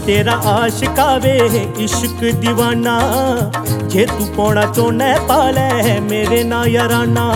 तेरा आशिका वे इश्क दीवाना, जे तू पौना चोना पाले मेरे ना याराना।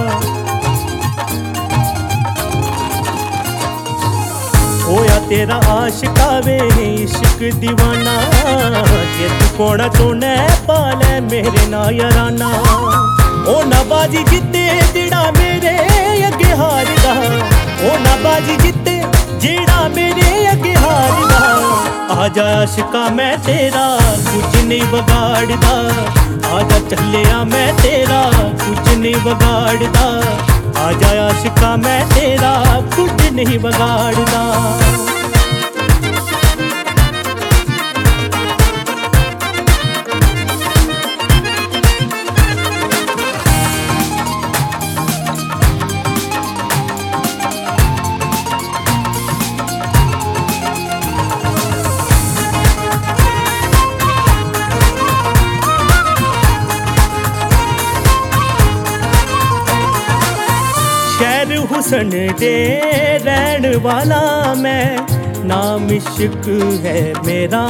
होया तेरा आशिका वे इश्क दीवाना, जे तू पौना चोना पाले मेरे ना याराना। ओ ना बाजी जिते जेड़ा मेरे अगे हारदा, ओ ना बाजी जिते जेड़ा मेरे अगे हारदा। आजा आशिका मैं तेरा कुछ नहीं बगाड़दा, आजा चलिया मैं तेरा कुछ नहीं बगाड़दा। आजा आशिका मैं तेरा कुछ नहीं बगाड़दा। शहर हुसन दे रहन वाला मैं, नाम इश्क है मेरा।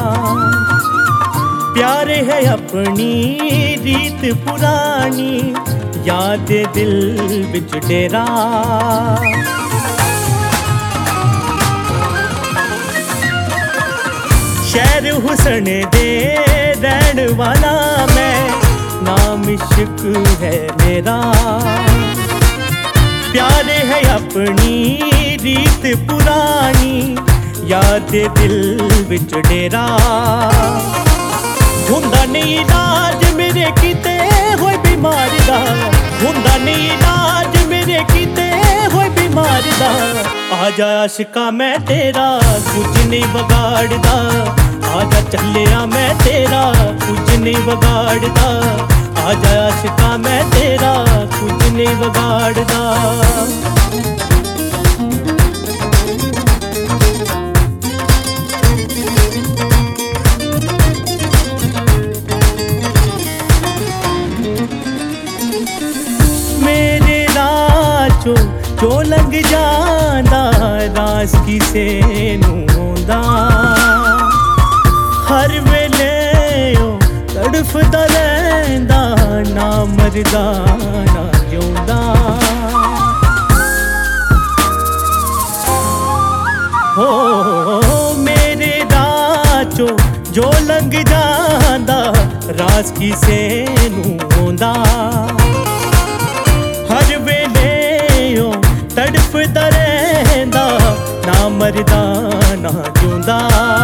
प्यार है अपनी रीत पुरानी, याद दिल बिच डेरा। शहर हुसन दे रहन वाला मैं, नाम इश्क है मेरा। प्यार है अपनी रीत पुरानी, याद दिल विच डेरा। हुंदा नहीं इलाज मेरे किते होए बीमार दा, हुंदा नहीं इलाज मेरे किते होए बीमार दा। आजा आशिका मैं तेरा कुछ नहीं बगाड़दा, आजा चलिया मैं तेरा कुछ नहीं बगाड़दा। आजा आशिका मैं तेरा कुछ नहीं बगाड़दा। मेरे राचो जो लंघ जांदा, रास किसे नूं होंदा। हर वेले तड़फदा रहिंदा, ना मरदा ना जिउंदा। हो मेरे राचो जो लंघ जांदा, रास किसे नूं होंदा। हर वेले तड़फदा रहिंदा, ना मरदा ना जिउंदा।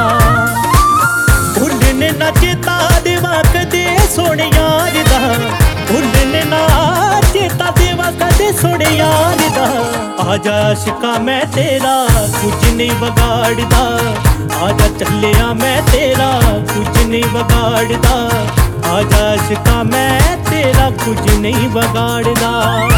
भुल्लने ना चेता देवा कदे सोने यार दा, भुल्लने ना चेता देवा कदे सोने यार दा। आजा आशिका मैं तेरा कुछ नहीं बगाड़दा, आजा चलिया मैं तेरा कुछ नहीं बगाड़दा। आजा आशिका मैं तेरा कुछ नहीं बगाड़दा।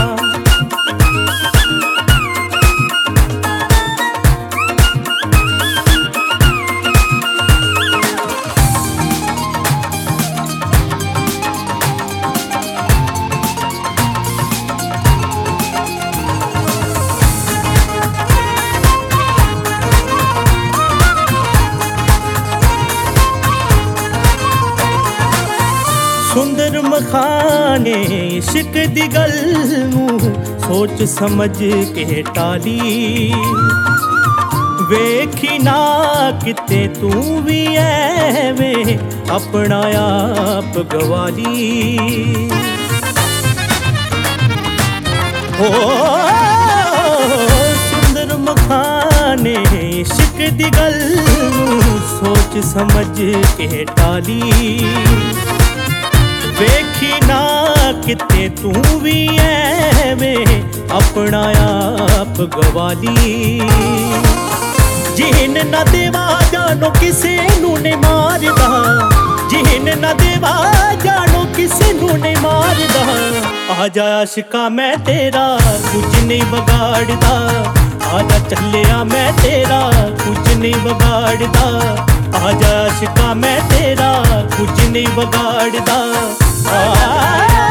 सुंदर मखाने इश्क दी गल नूं सोच समझ के टाली। वेखी ना किते तू भी ऐवें अपना आप गवाली। हो सुंदर मखाने इश्क दी गल नूं सोच समझ के टाली। वेखी ना किते तू भी ऐवें अपना आप गवाली। जिन ना देवा जानो किसे नू ने मारदा, जिन ना देवा जानो किसे नू ने मारदा। आजा आशिका मैं तेरा कुछ नहीं बगाड़दा, आजा चलिया मैं तेरा कुछ नहीं बगाड़दा। आजा आशिका मैं तेरा कुछ नहीं बगाड़दा।